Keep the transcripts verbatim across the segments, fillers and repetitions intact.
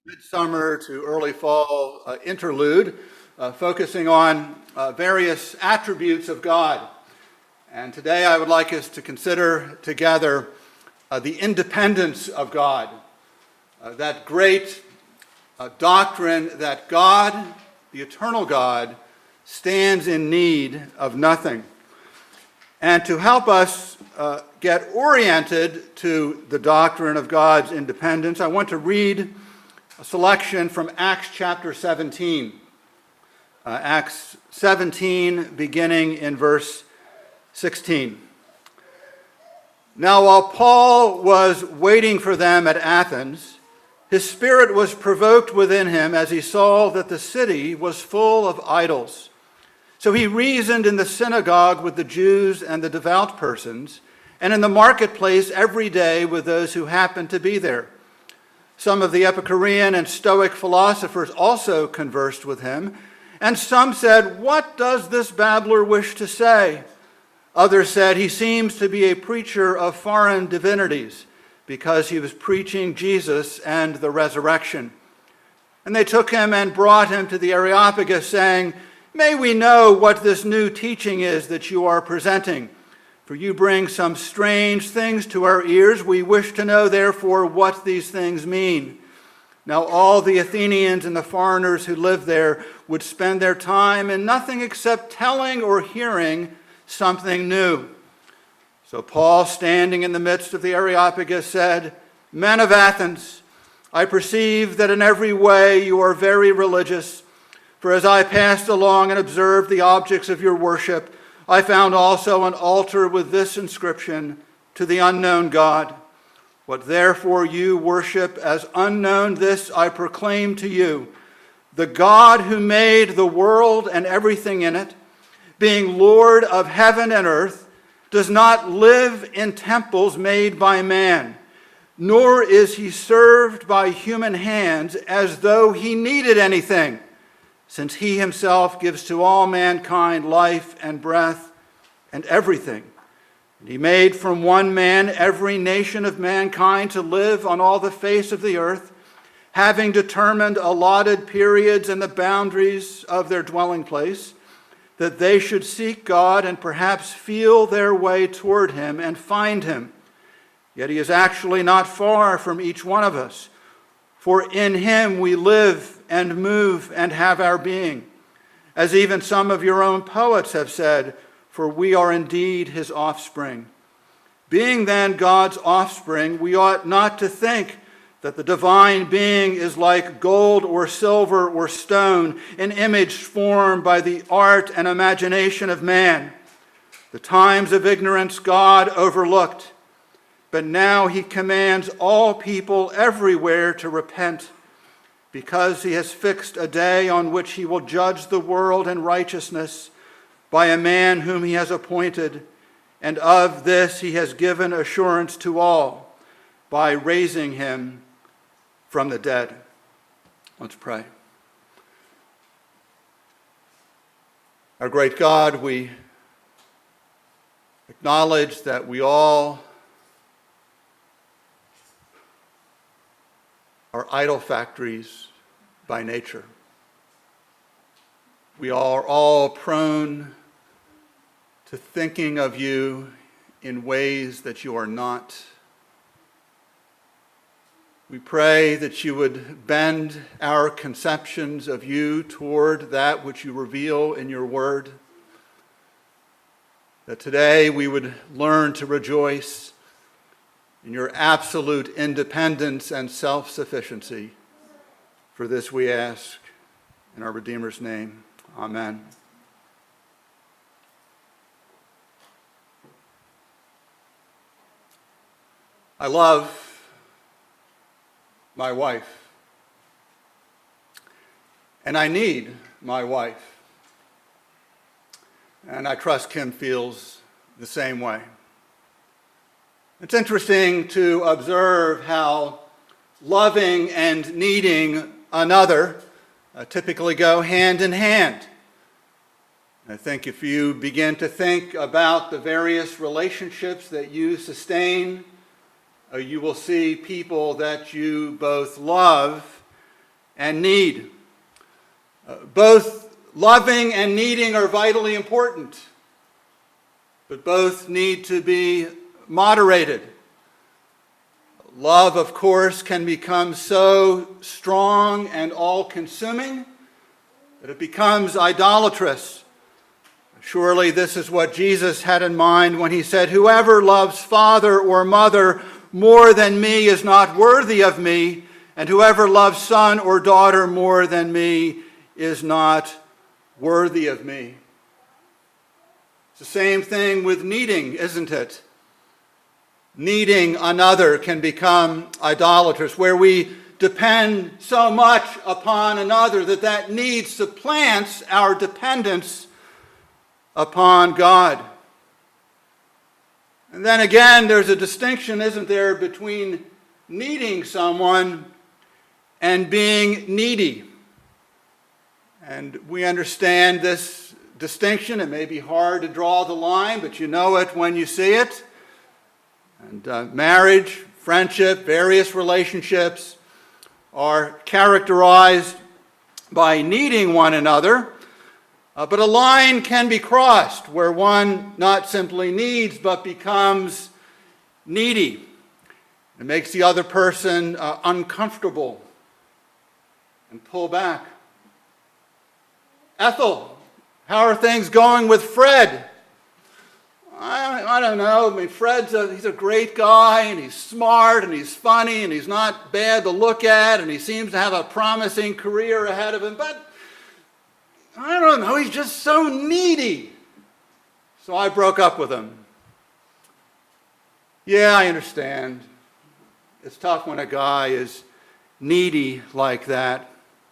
Midsummer to early fall uh, interlude, uh, focusing on uh, various attributes of God. And today I would like us to consider together uh, the independence of God, uh, that great uh, doctrine that God, the eternal God, stands in need of nothing. And to help us uh, get oriented to the doctrine of God's independence, I want to read a selection from Acts chapter seventeen. Uh, Acts seventeen, beginning in verse sixteen. Now, while Paul was waiting for them at Athens, his spirit was provoked within him as he saw that the city was full of idols. So he reasoned in the synagogue with the Jews and the devout persons, and in the marketplace every day with those who happened to be there. Some of the Epicurean and Stoic philosophers also conversed with him, and some said, "What does this babbler wish to say?" Others said, "He seems to be a preacher of foreign divinities, because he was preaching Jesus and the resurrection." And they took him and brought him to the Areopagus, saying, "May we know what this new teaching is that you are presenting? For you bring some strange things to our ears. We wish to know, therefore, what these things mean." Now all the Athenians and the foreigners who lived there would spend their time in nothing except telling or hearing something new. So Paul, standing in the midst of the Areopagus, said, "Men of Athens, I perceive that in every way you are very religious. For as I passed along and observed the objects of your worship, I found also an altar with this inscription, 'To the unknown God.' What therefore you worship as unknown, this I proclaim to you. The God who made the world and everything in it, being Lord of heaven and earth, does not live in temples made by man, nor is he served by human hands as though he needed anything, since he himself gives to all mankind life and breath and everything. And he made from one man every nation of mankind to live on all the face of the earth, having determined allotted periods and the boundaries of their dwelling place, that they should seek God and perhaps feel their way toward him and find him. Yet he is actually not far from each one of us, for in him we live and move and have our being. As even some of your own poets have said, for we are indeed his offspring. Being then God's offspring, we ought not to think that the divine being is like gold or silver or stone, an image formed by the art and imagination of man. The times of ignorance God overlooked, but now he commands all people everywhere to repent, because he has fixed a day on which he will judge the world in righteousness by a man whom he has appointed, and of this he has given assurance to all by raising him from the dead. Let's pray. Our great God, we acknowledge that we all are idol factories by nature. We are all prone to thinking of you in ways that you are not. We pray that you would bend our conceptions of you toward that which you reveal in your word, that today we would learn to rejoice in your absolute independence and self-sufficiency. For this we ask in our Redeemer's name. Amen. I love my wife, and I need my wife, and I trust Kim feels the same way. It's interesting to observe how loving and needing another uh, typically go hand in hand. I think if you begin to think about the various relationships that you sustain, uh, you will see people that you both love and need. Uh, both loving and needing are vitally important, but both need to be moderated. Love, of course, can become so strong and all-consuming that it becomes idolatrous. Surely this is what Jesus had in mind when he said, "Whoever loves father or mother more than me is not worthy of me, and whoever loves son or daughter more than me is not worthy of me." It's the same thing with needing, isn't it? Needing another can become idolatrous, where we depend so much upon another that that need supplants our dependence upon God. And then again, there's a distinction, isn't there, between needing someone and being needy. And we understand this distinction. It may be hard to draw the line, but you know it when you see it. And uh, marriage, friendship, various relationships are characterized by needing one another. Uh, but a line can be crossed where one not simply needs but becomes needy. It makes the other person uh, uncomfortable and pull back. Ethel, how are things going with Fred? I, I don't know. I mean, Fred's a, he's a great guy, and he's smart, and he's funny, and he's not bad to look at, and he seems to have a promising career ahead of him, but I don't know, he's just so needy. So I broke up with him. Yeah, I understand. It's tough when a guy is needy like that.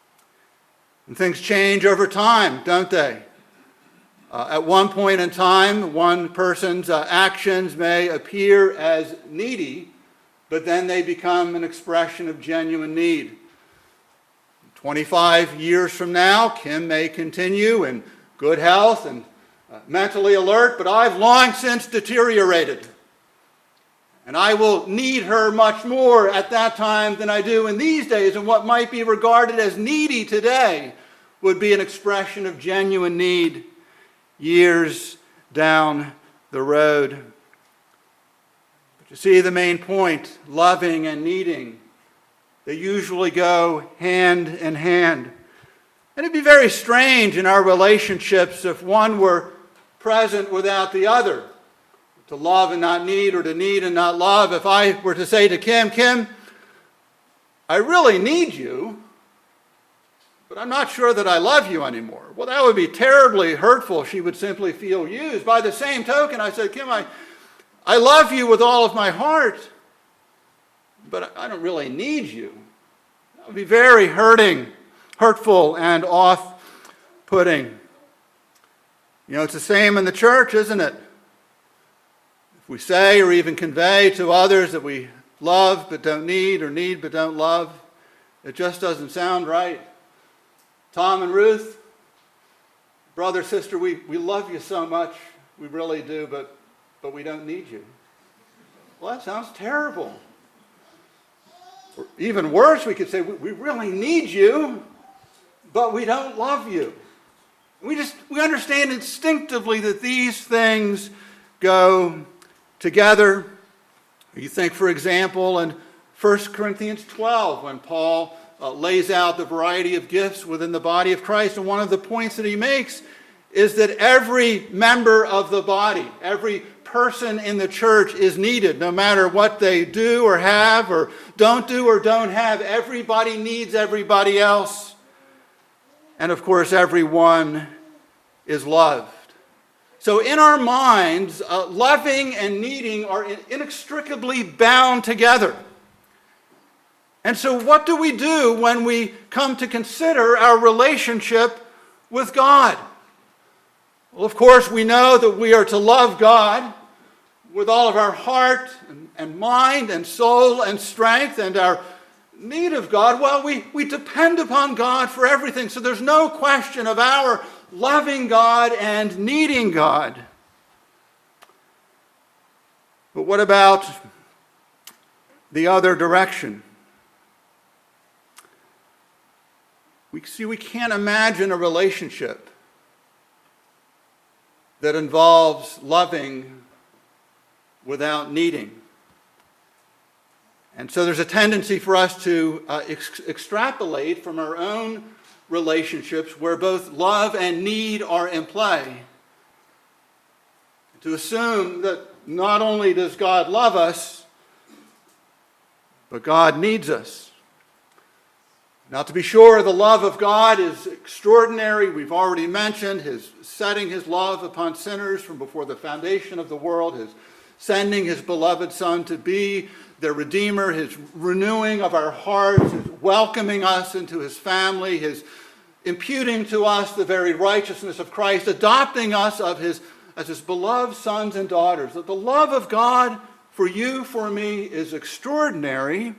And things change over time, don't they? Uh, at one point in time, one person's uh, actions may appear as needy, but then they become an expression of genuine need. twenty-five years from now, Kim may continue in good health and uh, mentally alert, but I've long since deteriorated. And I will need her much more at that time than I do in these days, and what might be regarded as needy today would be an expression of genuine need years down the road. But you see the main point, loving and needing, they usually go hand in hand. And it'd be very strange in our relationships if one were present without the other. To love and not need, or to need and not love. If I were to say to Kim, Kim, I really need you, but I'm not sure that I love you anymore. Well, that would be terribly hurtful. She would simply feel used. By the same token, I said, Kim, I, I love you with all of my heart, but I don't really need you. That would be very hurting, hurtful, and off-putting. You know, it's the same in the church, isn't it? If we say or even convey to others that we love but don't need, or need but don't love, it just doesn't sound right. Tom and Ruth, brother, sister, we, we love you so much. We really do, but, but we don't need you. Well, that sounds terrible. Or even worse, we could say, we, we really need you, but we don't love you. We just, we understand instinctively that these things go together. You think, for example, in First Corinthians twelve, when Paul uh, lays out the variety of gifts within the body of Christ, and one of the points that he makes is that every member of the body, every person in the church is needed, no matter what they do or have or don't do or don't have. Everybody needs everybody else. And of course, everyone is loved. So in our minds, uh, loving and needing are inextricably bound together. And so what do we do when we come to consider our relationship with God? Well, of course, we know that we are to love God with all of our heart and, and mind and soul and strength, and our need of God, well, we, we depend upon God for everything. So there's no question of our loving God and needing God. But what about the other direction? We see we can't imagine a relationship that involves loving without needing. And so there's a tendency for us to uh, ex- extrapolate from our own relationships where both love and need are in play, to assume that not only does God love us, but God needs us. Now, to be sure, the love of God is extraordinary. We've already mentioned his setting his love upon sinners from before the foundation of the world, his sending his beloved Son to be their Redeemer, his renewing of our hearts, his welcoming us into his family, his imputing to us the very righteousness of Christ, adopting us of his, as his beloved sons and daughters. That the love of God for you, for me, is extraordinary.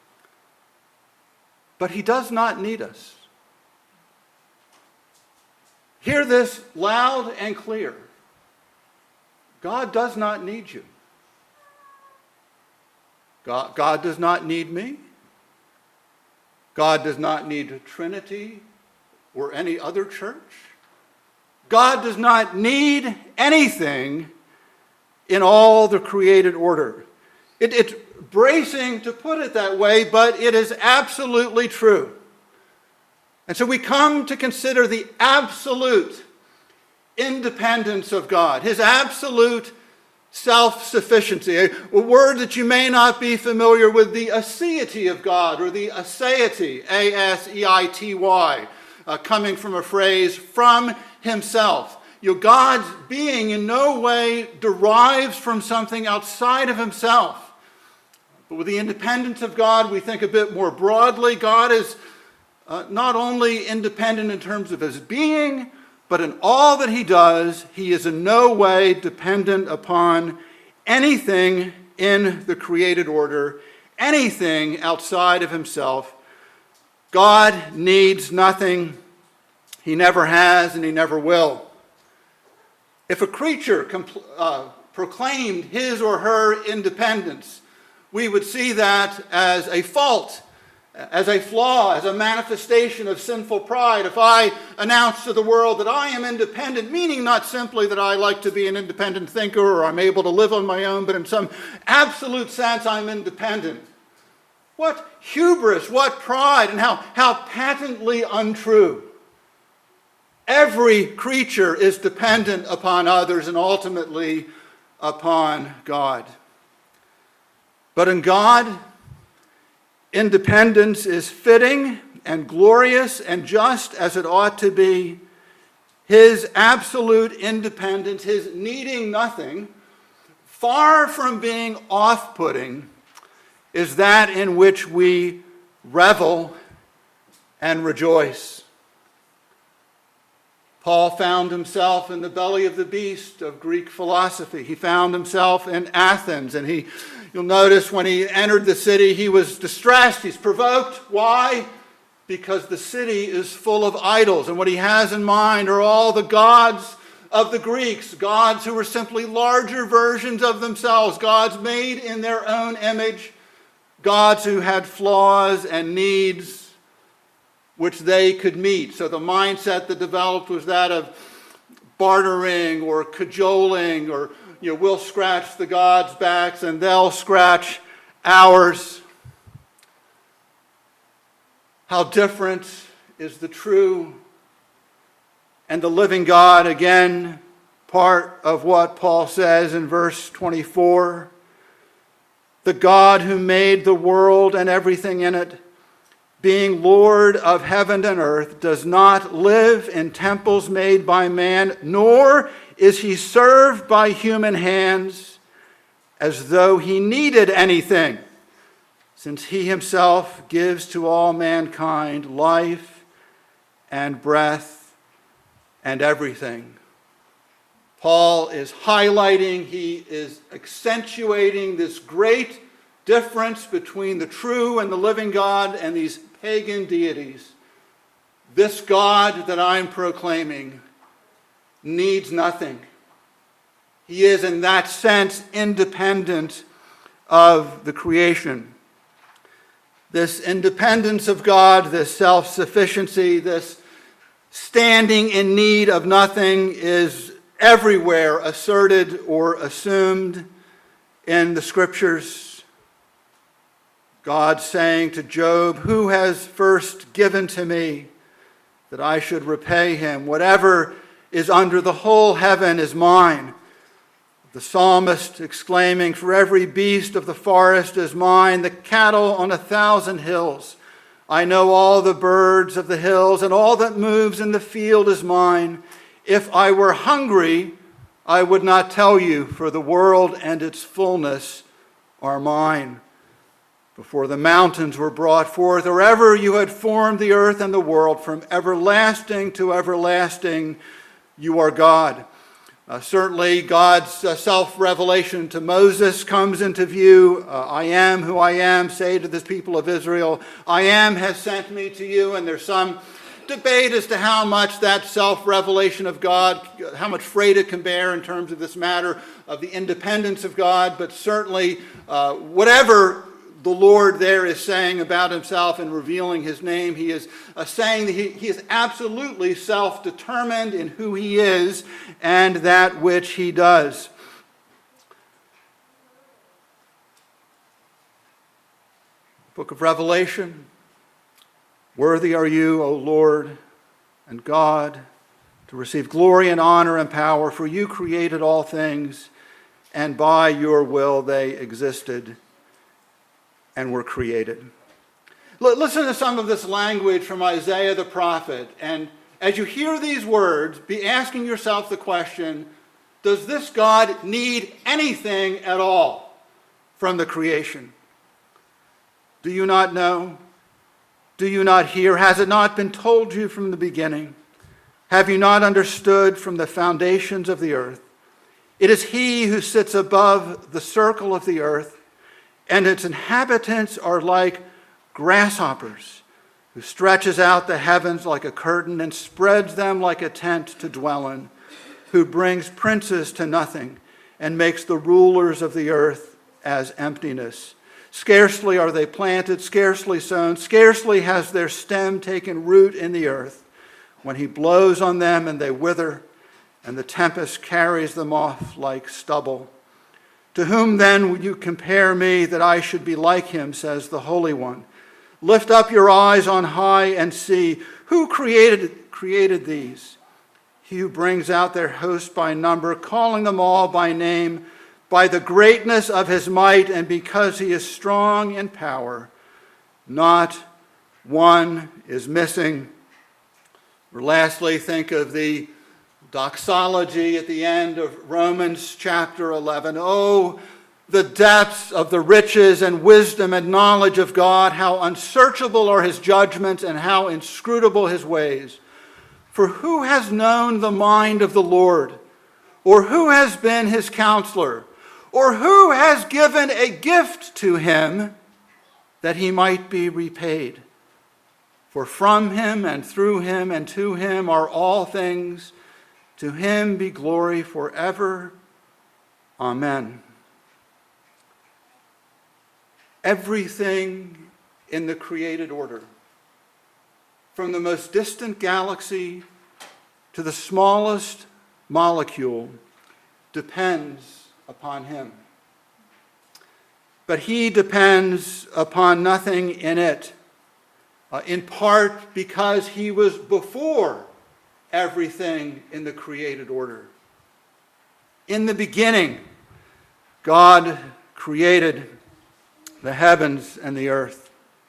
But he does not need us. Hear this loud and clear. God does not need you. God, God does not need me. God does not need Trinity or any other church. God does not need anything in all the created order. It, it's bracing to put it that way, but it is absolutely true. And so we come to consider the absolute independence of God, his absolute self-sufficiency, a, a word that you may not be familiar with, the aseity of God, or the aseity, A S E I T Y, uh, coming from a phrase, from himself. You know, God's being in no way derives from something outside of himself. But with the independence of God, we think a bit more broadly. God is uh, not only independent in terms of his being, but in all that he does, he is in no way dependent upon anything in the created order, anything outside of himself. God needs nothing. He never has and he never will. If a creature compl- uh, proclaimed his or her independence, we would see that as a fault, as a flaw, as a manifestation of sinful pride. If I announce to the world that I am independent, meaning not simply that I like to be an independent thinker or I'm able to live on my own, but in some absolute sense I'm independent. What hubris, what pride, and how, how patently untrue. Every creature is dependent upon others and ultimately upon God. But in God, independence is fitting and glorious and just as it ought to be. His absolute independence, his needing nothing, far from being off-putting, is that in which we revel and rejoice. Paul found himself in the belly of the beast of Greek philosophy. He found himself in Athens, and he, you'll notice when he entered the city, he was distressed, he's provoked. Why? Because the city is full of idols, and what he has in mind are all the gods of the Greeks, gods who were simply larger versions of themselves, gods made in their own image, gods who had flaws and needs which they could meet. So the mindset that developed was that of bartering or cajoling, or, you know, we'll scratch the gods' backs and they'll scratch ours. How different is the true and the living God. Again, part of what Paul says in verse twenty-four. The God who made the world and everything in it, being Lord of heaven and earth, does not live in temples made by man, nor is he served by human hands as though he needed anything, since he himself gives to all mankind life and breath and everything. Paul is highlighting, he is accentuating this great difference between the true and the living God and these pagan deities. This God that I'm proclaiming needs nothing. He is in that sense independent of the creation. This independence of God, this self-sufficiency, this standing in need of nothing is everywhere asserted or assumed in the Scriptures. God saying to Job, "Who has first given to me that I should repay him? Whatever is under the whole heaven is mine." The psalmist exclaiming, "For every beast of the forest is mine, the cattle on a thousand hills. I know all the birds of the hills, and all that moves in the field is mine. If I were hungry, I would not tell you, for the world and its fullness are mine. Before the mountains were brought forth, or ever you had formed the earth and the world, from everlasting to everlasting, you are God." Uh, certainly, God's uh, self-revelation to Moses comes into view. Uh, I am who I am, say to the people of Israel, I am has sent me to you. And there's some debate as to how much that self-revelation of God, how much freight it can bear in terms of this matter of the independence of God. But certainly, uh, whatever the Lord there is saying about himself and revealing his name, he is uh, saying that he, he is absolutely self-determined in who he is and that which he does. Book of Revelation, worthy are you, O Lord and God, to receive glory and honor and power, for you created all things, and by your will they existed and were created. Listen to some of this language from Isaiah the prophet, and as you hear these words, be asking yourself the question, does this God need anything at all from the creation? Do you not know? Do you not hear? Has it not been told you from the beginning? Have you not understood from the foundations of the earth? It is he who sits above the circle of the earth, and its inhabitants are like grasshoppers, who stretches out the heavens like a curtain and spreads them like a tent to dwell in, who brings princes to nothing and makes the rulers of the earth as emptiness. Scarcely are they planted, scarcely sown, scarcely has their stem taken root in the earth, when he blows on them and they wither, and the tempest carries them off like stubble. To whom then would you compare me that I should be like him, says the Holy One. Lift up your eyes on high and see, who created, created these? He who brings out their host by number, calling them all by name, by the greatness of his might, and because he is strong in power. Not one is missing. Or lastly, think of the doxology at the end of Romans chapter eleven. Oh, the depths of the riches and wisdom and knowledge of God, how unsearchable are his judgments and how inscrutable his ways. For who has known the mind of the Lord? Or who has been his counselor? Or who has given a gift to him that he might be repaid? For from him and through him and to him are all things. To him be glory forever. Amen. Everything in the created order, from the most distant galaxy to the smallest molecule, depends upon him. But he depends upon nothing in it, uh, in part because he was before everything in the created order. In the beginning, God created the heavens and the earth.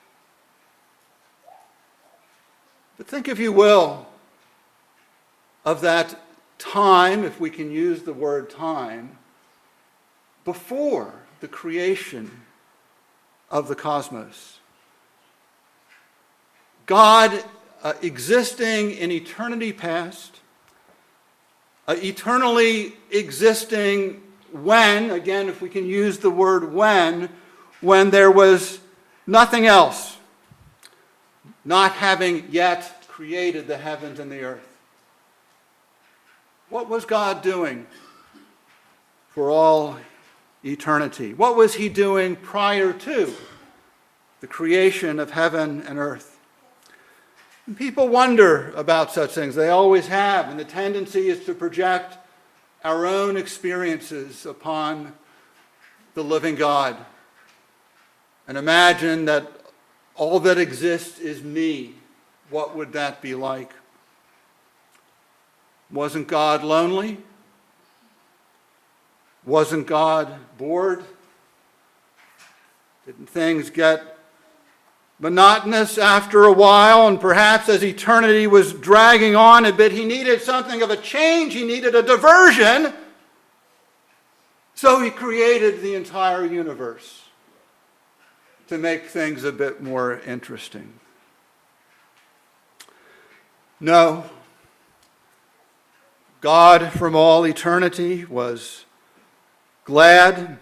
But think, if you will, of that time, if we can use the word time, before the creation of the cosmos. God uh, existing in eternity past, uh, eternally existing when, again, if we can use the word when, when there was nothing else, not having yet created the heavens and the earth. What was God doing for all eternity? What was he doing prior to the creation of heaven and earth. And people wonder about such things. They always have, and the tendency is to project our own experiences upon the living God and imagine that all that exists is me. What would that be like? Wasn't God lonely? Wasn't God bored? Didn't things get monotonous after a while? And perhaps as eternity was dragging on a bit, he needed something of a change. He needed a diversion. So he created the entire universe to make things a bit more interesting. No. God from all eternity was glad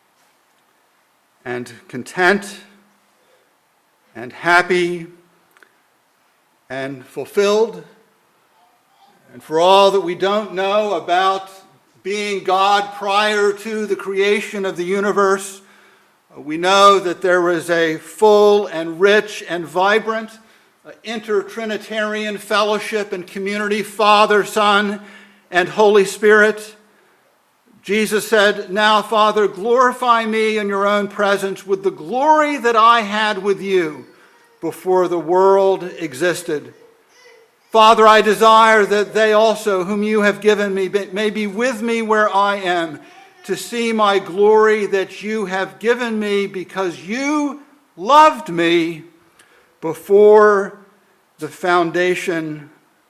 and content and happy and fulfilled. And for all that we don't know about being God prior to the creation of the universe, we know that there was a full and rich and vibrant uh, inter-Trinitarian fellowship and community, Father, Son, and Holy Spirit. Jesus said, "Now, Father, glorify me in your own presence with the glory that I had with you before the world existed. Father, I desire that they also, whom you have given me, may be with me where I am, to see my glory that you have given me because you loved me before the foundation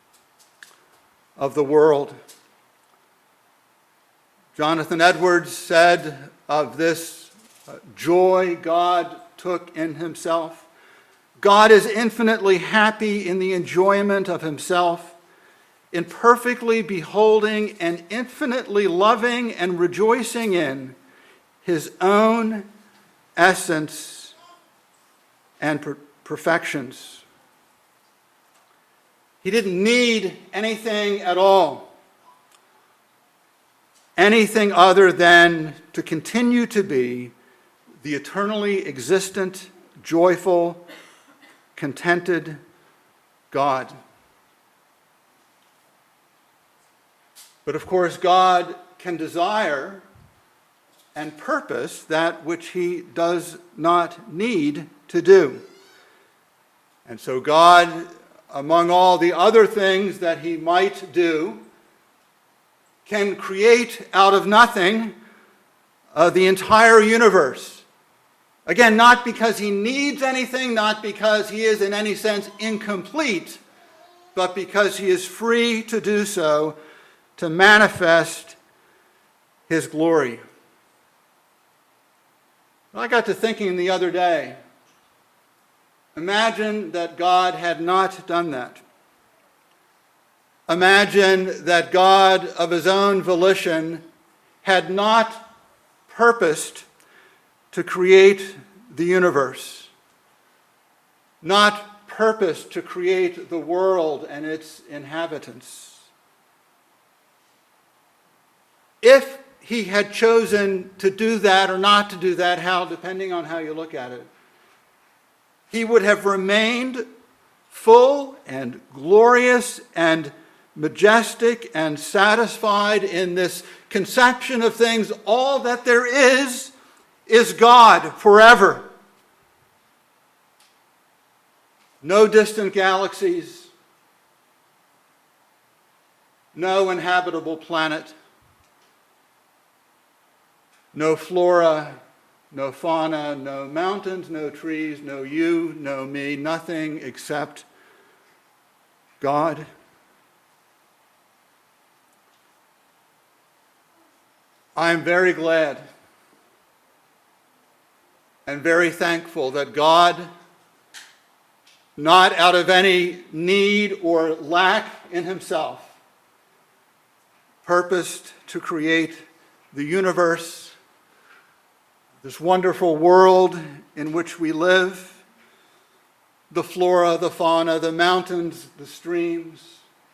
of the world." Jonathan Edwards said of this uh, joy God took in himself, "God is infinitely happy in the enjoyment of himself, in perfectly beholding and infinitely loving and rejoicing in his own essence and per- perfections." He didn't need anything at all, anything other than to continue to be the eternally existent, joyful, contented God. But of course, God can desire and purpose that which he does not need to do. And so God, among all the other things that he might do, can create out of nothing uh, the entire universe. Again, not because he needs anything, not because he is in any sense incomplete, but because he is free to do so, to manifest his glory. I got to thinking the other day, imagine that God had not done that. Imagine that God, of his own volition, had not purposed to create the universe, not purposed to create the world and its inhabitants. If he had chosen to do that or not to do that, how, depending on how you look at it, he would have remained full and glorious and majestic and satisfied in this conception of things. All that there is is God forever. No distant galaxies, no inhabitable planet, no flora, no fauna, no mountains, no trees, no you, no me, nothing except God. I am very glad and very thankful that God, not out of any need or lack in himself, purposed to create the universe, this wonderful world in which we live, the flora, the fauna, the mountains, the streams.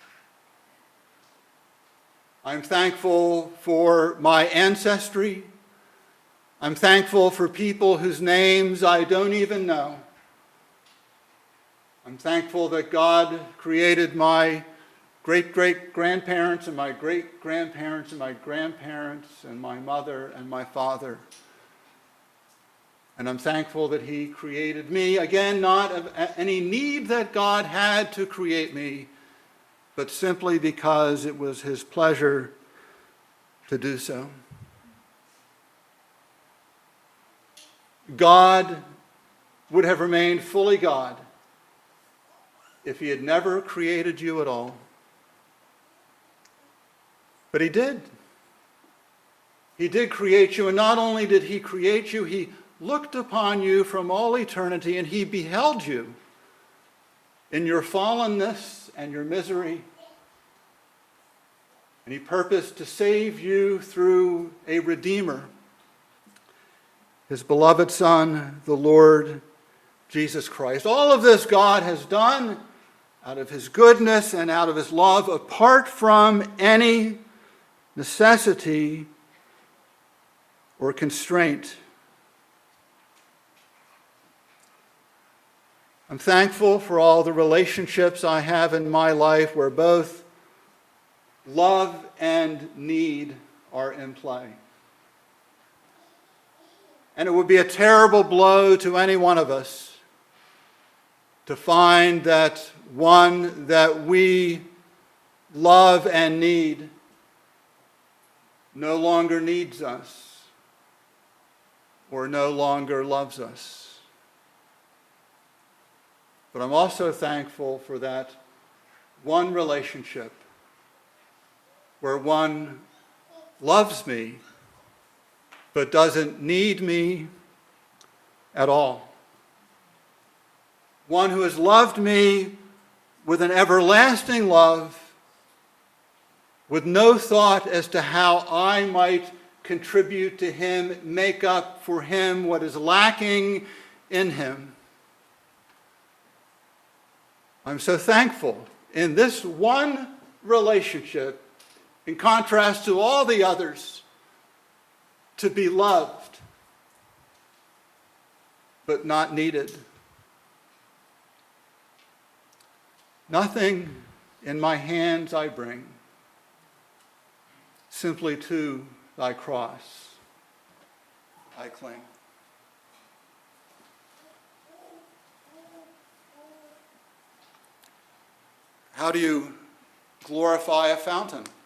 I'm thankful for my ancestry. I'm thankful for people whose names I don't even know. I'm thankful that God created my great-great-grandparents and my great-grandparents and my grandparents and my mother and my father. And I'm thankful that he created me, again, not of any need that God had to create me, but simply because it was his pleasure to do so. God would have remained fully God if he had never created you at all. But he did. He did create you, and not only did he create you, he looked upon you from all eternity, and he beheld you in your fallenness and your misery. And he purposed to save you through a Redeemer, his beloved Son, the Lord Jesus Christ. All of this God has done out of his goodness and out of his love, apart from any necessity or constraint. I'm thankful for all the relationships I have in my life where both love and need are in play. And it would be a terrible blow to any one of us to find that one that we love and need no longer needs us or no longer loves us. But I'm also thankful for that one relationship where one loves me but doesn't need me at all. One who has loved me with an everlasting love, with no thought as to how I might contribute to him, make up for him what is lacking in him. I'm so thankful in this one relationship, in contrast to all the others, to be loved, but not needed. Nothing in my hands I bring, simply to thy cross I cling. How do you glorify a fountain?